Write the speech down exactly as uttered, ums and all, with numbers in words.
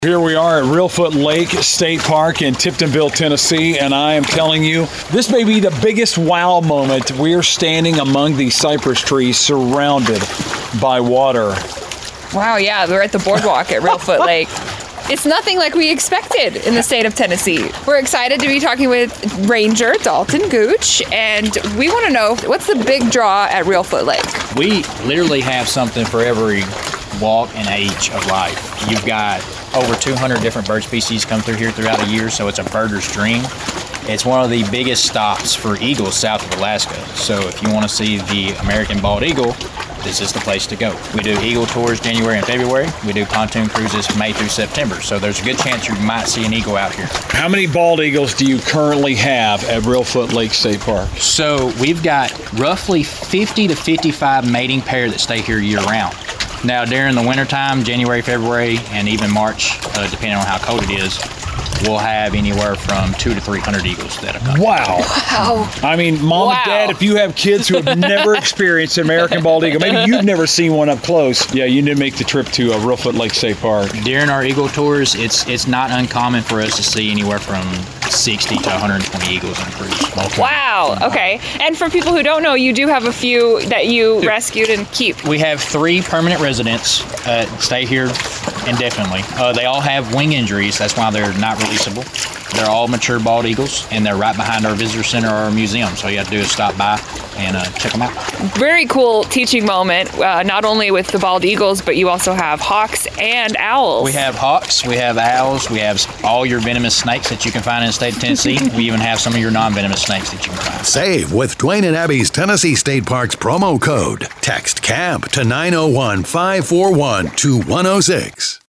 Here we are at Reelfoot Lake State Park in Tiptonville, Tennessee, and I am telling you, this may be the biggest wow moment. We are standing among these cypress trees surrounded by water. Wow, yeah, we're at the boardwalk at Reelfoot Lake. It's nothing like we expected in the state of Tennessee. We're excited to be talking with Ranger Dalton Gooch, and we want to know, what's the big draw at Reelfoot Lake? We literally have something for every walk and age of life. You've got over two hundred different bird species come through here throughout a year, so it's a birder's dream. It's one of the biggest stops for eagles south of Alaska. So if you want to see the American bald eagle, this is the place to go. We do eagle tours January and February. We do pontoon cruises May through September. So there's a good chance you might see an eagle out here. How many bald eagles do you currently have at Reelfoot Lake State Park? So we've got roughly fifty to fifty-five mating pair that stay here year round. Now during the wintertime, January, February, and even March, uh, depending on how cold it is, we'll have anywhere from two to three hundred eagles that have come. Wow. Wow. I mean, Mom Wow. and Dad, if you have kids who have never experienced an American bald eagle, maybe you've never seen one up close, yeah, you need to make the trip to uh, Reelfoot Lake State Park. During our eagle tours, it's it's not uncommon for us to see anywhere from sixty to one hundred twenty eagles in a cruise. Okay. Wow, okay. And for people who don't know, you do have a few that you rescued and keep. We have three permanent residents uh, stay here indefinitely. Uh, they all have wing injuries. That's why they're not releasable. They're all mature bald eagles, and they're right behind our visitor center or our museum. So all you have to do is stop by and uh, check them out. Very cool teaching moment, uh, not only with the bald eagles, but you also have hawks and owls. We have hawks, we have owls, we have all your venomous snakes that you can find in the state of Tennessee. We even have some of your non-venomous snakes that you can find. Save with Dwayne and Abby's Tennessee State Parks promo code. Text CAMP to nine oh one, five four one, two one oh six.